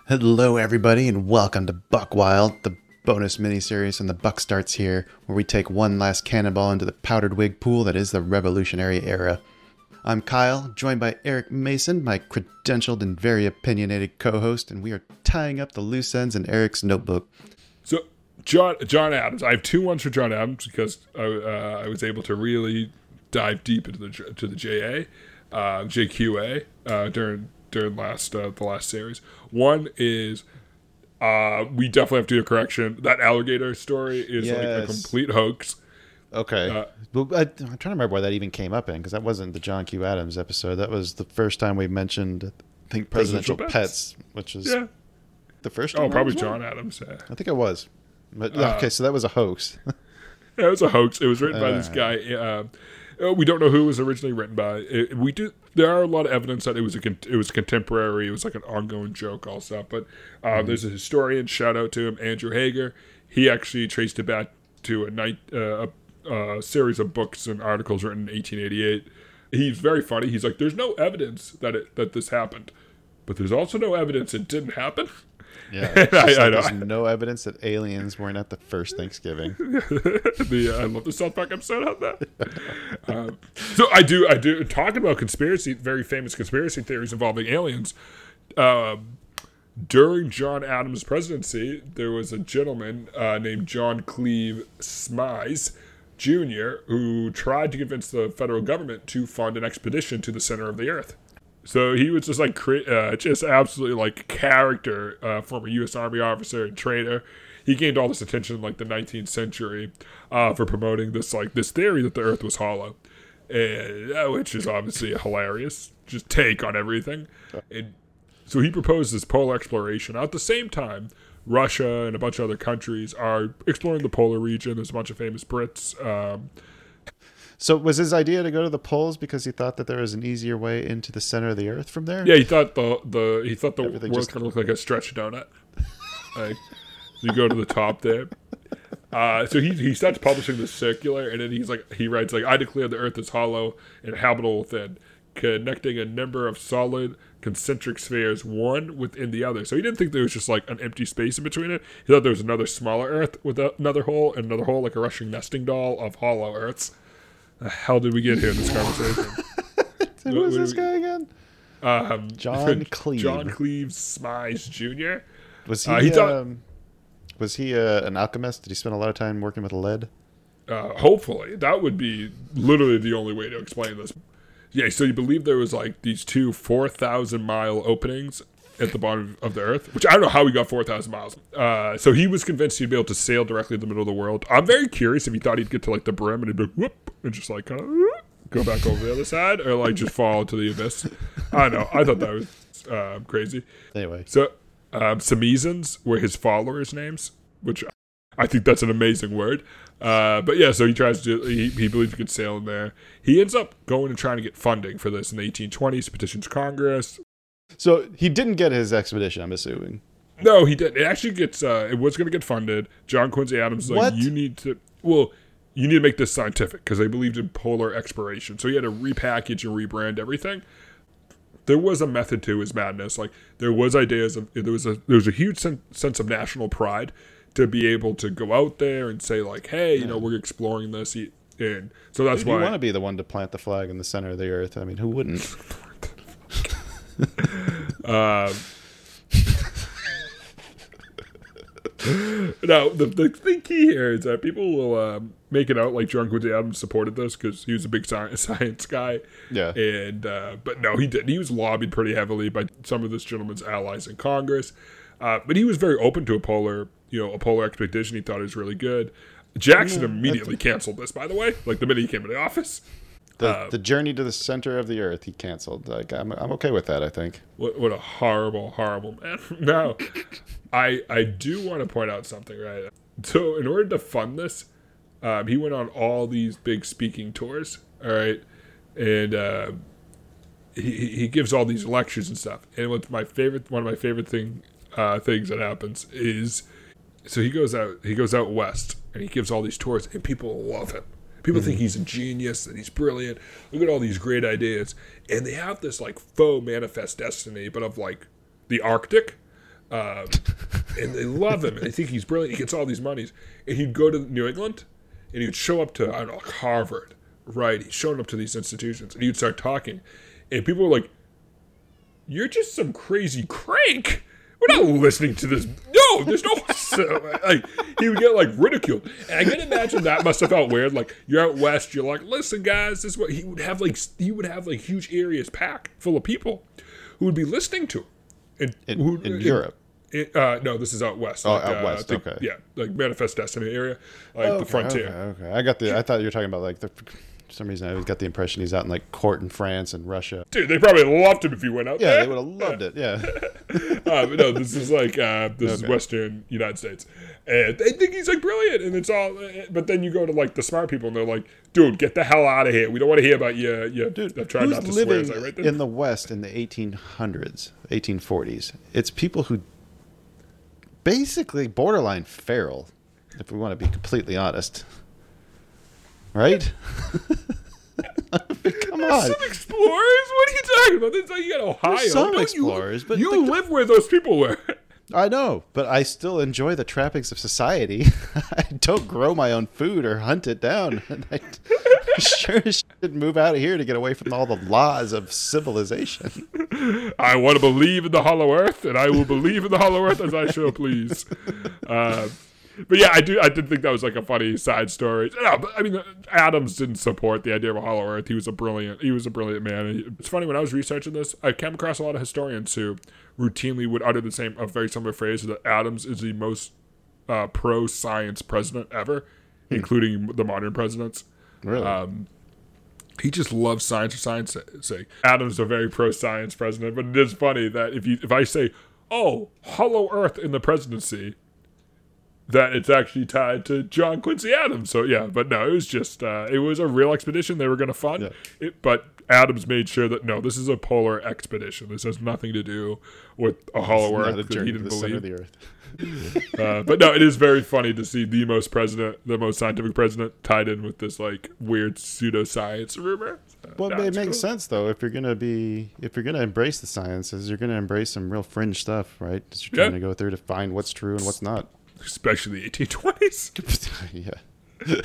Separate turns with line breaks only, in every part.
Hello, everybody, and welcome to Buck Wild, the bonus miniseries from The Buck Starts Here, where we take one last cannonball into the powdered wig pool that is the Revolutionary Era. I'm Kyle, joined by Eric Mason, my credentialed and very opinionated co-host, and we are tying up the loose ends in Eric's notebook.
So, John Adams. I have 2 ones for John Adams because I was able to really dive deep into the JQA during the last series. One is we definitely have to do a correction. That alligator story is like a complete hoax.
Okay. I'm trying to remember why that even came up in, because that wasn't the John Q. Adams episode. That was the first time we mentioned, I think, presidential pets, which is the first time.
Oh, probably John Adams. Yeah.
I think it was. But okay, so that was a hoax.
Yeah, it was a hoax. It was written by this guy. We don't know who it was originally written by. There are a lot of evidence that it was contemporary. It was like an ongoing joke, all stuff. But there's a historian. Shout out to him, Andrew Hager. He actually traced it back to a series of books and articles written in 1888. He's very funny. He's like, "There's no evidence that this happened, but there's also no evidence it didn't happen."
Yeah, there's no evidence that aliens weren't at the first Thanksgiving.
I love the South Park episode on that. So I do talking about very famous conspiracy theories involving aliens. During John Adams' presidency, there was a gentleman named John Cleve Smize Jr. who tried to convince the federal government to fund an expedition to the center of the Earth. So he was just like just absolutely like character, former U.S. Army officer and trader. He gained all this attention in like the 19th century for promoting this theory that the Earth was hollow, and which is obviously a hilarious just take on everything. And so he proposed this polar exploration. At the same time, Russia and a bunch of other countries are exploring the polar region. There's a bunch of famous Brits.
So was his idea to go to the poles because he thought that there was an easier way into the center of the Earth from there?
Yeah, he thought the world's gonna look like a stretch donut. Like, you go to the top there. So he starts publishing the circular, and then he writes I declare the Earth is hollow and habitable within, connecting a number of solid concentric spheres, one within the other. So he didn't think there was just like an empty space in between it. He thought there was another smaller Earth with another hole, and another hole, like a Russian nesting doll of hollow Earths. The hell did we get here in this conversation?
Who is this guy again? John Cleve.
John Cleve Smize Jr.
Was he an alchemist? Did he spend a lot of time working with lead?
Hopefully. That would be literally the only way to explain this. Yeah, so you believe there was like these 2 4,000-mile openings at the bottom of the Earth, which I don't know how he got 4,000 miles. So he was convinced he'd be able to sail directly in the middle of the world. I'm very curious if he thought he'd get to like the brim and he'd be like, whoop, and just like kind of go back over the other side, or like just fall into the abyss. I don't know. I thought that was crazy.
Anyway.
So Samizans were his followers' names, which I think that's an amazing word. But yeah, so he believes he could sail in there. He ends up going and trying to get funding for this in the 1820s, petitions Congress.
So he didn't get his expedition, I'm assuming.
No, he didn't. It actually gets. It was going to get funded. John Quincy Adams was like,
What?
you need to make this scientific, because they believed in polar exploration. So he had to repackage and rebrand everything. There was a method to his madness. Like, there was ideas of there was a huge sense of national pride to be able to go out there and say like, hey, we're exploring this, and so that's why
you want to be the one to plant the flag in the center of the Earth. I mean, who wouldn't?
Now the key here is that people will make it out like John Quincy Adams supported this because he was a big science guy.
Yeah.
And but no, he didn't. He was lobbied pretty heavily by some of this gentleman's allies in Congress. But he was very open to a polar expedition. He thought it was really good. Jackson immediately canceled this, by the way, like the minute he came to the office.
The journey to the center of the Earth, he canceled. Like, I'm okay with that, I think.
What a horrible man. Now, I do want to point out something, right? So in order to fund this, he went on all these big speaking tours, all right? And he gives all these lectures and stuff. And one of my favorite things that happens is, so he goes out west and he gives all these tours, and people love him. People think he's a genius, that he's brilliant. Look at all these great ideas. And they have this like faux manifest destiny, but of like the Arctic. And they love him. And they think he's brilliant. He gets all these monies. And he'd go to New England, and he would show up to, I don't know, like Harvard, right? He's showing up to these institutions, and he would start talking. And people were like, you're just some crazy crank. We're not listening to this. No, there's no... So, like, he would get, like, ridiculed. And I can imagine that must have felt weird. Like, you're out west, you're like, listen, guys, this is what... He would have, like, huge areas packed full of people who would be listening to him.
In Europe?
No, this is out west.
Oh,
like,
out west, okay.
Yeah, like Manifest Destiny area, like the frontier.
Okay. I thought you were talking about, like, for some reason I got the impression he's out in, like, court in France and Russia.
Dude, they probably loved him if he went out there.
Yeah, they would have loved it, yeah.
But no, this is like, this is Western United States. And they think he's, like, brilliant, and it's all, but then you go to, like, the smart people, and they're like, dude, get the hell out of here. We don't want to hear about you.
Dude,
I'm trying not to swear.
Who's
Is that right
living in the West in the 1800s, 1840s? It's people who basically borderline feral, if we want to be completely honest. Right? Come on.
Some explorers? What are you talking about? It's like you got Ohio.
There's some explorers, but
you live where those people were.
I know, but I still enjoy the trappings of society. I don't grow my own food or hunt it down. And I sure should move out of here to get away from all the laws of civilization.
I want to believe in the Hollow Earth, and I will believe in the Hollow Earth as I shall please. But yeah, I did think that was like a funny side story. No, but I mean, Adams didn't support the idea of a hollow earth. He was a brilliant man. It's funny, when I was researching this, I came across a lot of historians who routinely would utter a very similar phrase, that Adams is the most pro-science president ever, including the modern presidents.
Really?
He just loves science for science sake. Adams is a very pro-science president, but it is funny that if I say, oh, hollow earth in the presidency, that it's actually tied to John Quincy Adams. So yeah, but no, it was just, it was a real expedition they were going to fund. Yeah. But Adams made sure that, no, this is a polar expedition. This has nothing to do with a hollow earth that he didn't believe. Center of the earth. But no, it is very funny to see the most scientific president tied in with this like weird pseudoscience rumor.
Well, it makes sense though. If you're gonna embrace the sciences, you're gonna embrace some real fringe stuff, right? Because you're trying to go through to find what's true and what's not.
Especially the 1820s.
Yeah.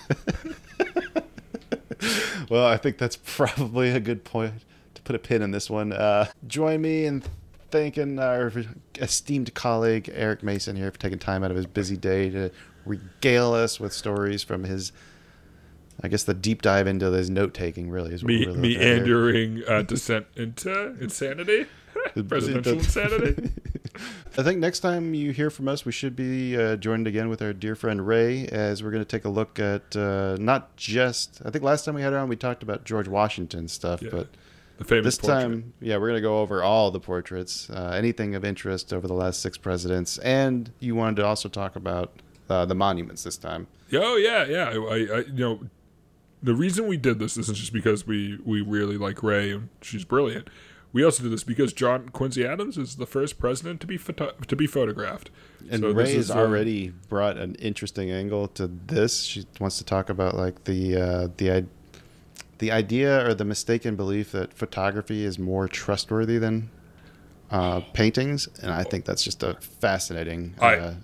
Well, I think that's probably a good point to put a pin in this one. Join me in thanking our esteemed colleague Eric Mason here for taking time out of his busy day to regale us with stories from his, I guess, the deep dive into his note-taking, really. Is what
meandering descent into insanity. Presidential insanity.
I think next time you hear from us, we should be joined again with our dear friend Ray, as we're going to take a look at not just... I think last time we had her on, we talked about George Washington stuff, but
the famous
this time, we're going to go over all the portraits, anything of interest over the last 6 presidents, and you wanted to also talk about the monuments this time.
Oh, yeah. I the reason we did this isn't just because we really like Ray and she's brilliant. We also did this because John Quincy Adams is the first president to be photographed.
And so Ray has already brought an interesting angle to this. She wants to talk about like the idea or the mistaken belief that photography is more trustworthy than paintings, and I think that's just a fascinating.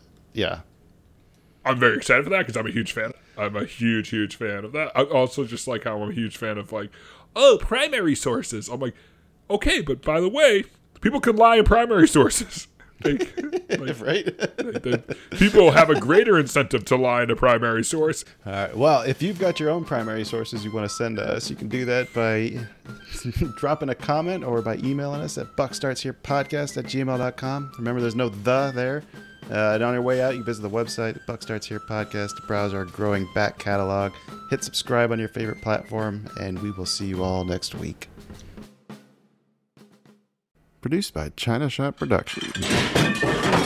I'm very excited for that because I'm a huge fan. I'm a huge fan of that. I also just like how I'm a huge fan of like, primary sources. I'm like, okay, but by the way, people can lie in primary sources.
Right?
People have a greater incentive to lie in a primary source.
All right. Well, if you've got your own primary sources you want to send to us, you can do that by dropping a comment or by emailing us at buckstartsherepodcast@gmail.com. Remember, there's no "the" there. And on your way out, you visit the website, Buck Starts Here Podcast, to browse our growing back catalog. Hit subscribe on your favorite platform, and we will see you all next week. Produced by China Shop Productions.